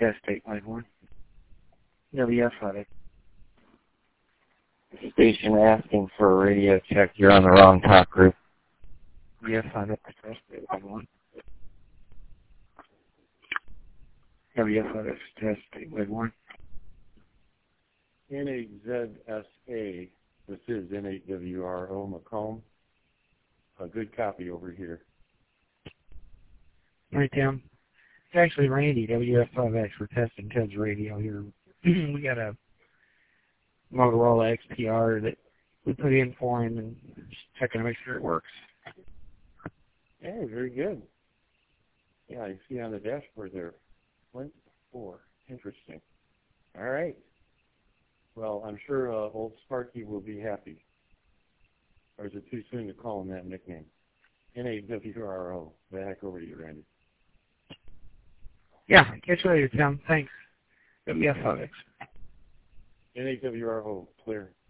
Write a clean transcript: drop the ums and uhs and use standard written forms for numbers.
test 851. WF5X. Station asking for a radio check. You're on the wrong talk group. WF5X test 851. WF5X test 851. N8ZSA, this is N8WRO Macomb. A good copy over here. Right, Tim. It's actually Randy, WF5X. We're testing Ted's radio here. We got a Motorola XPR that we put in for him and just checking to make sure it works. Hey, very good. Yeah, you see on the dashboard there, Flint 4. Interesting. All right. Well, I'm sure old Sparky will be happy. Or is it too soon to call him that nickname? N8WRO. Back over to you, Randy. Yeah, catch you later, Tim. Thanks. WF5X. N8WRO, clear.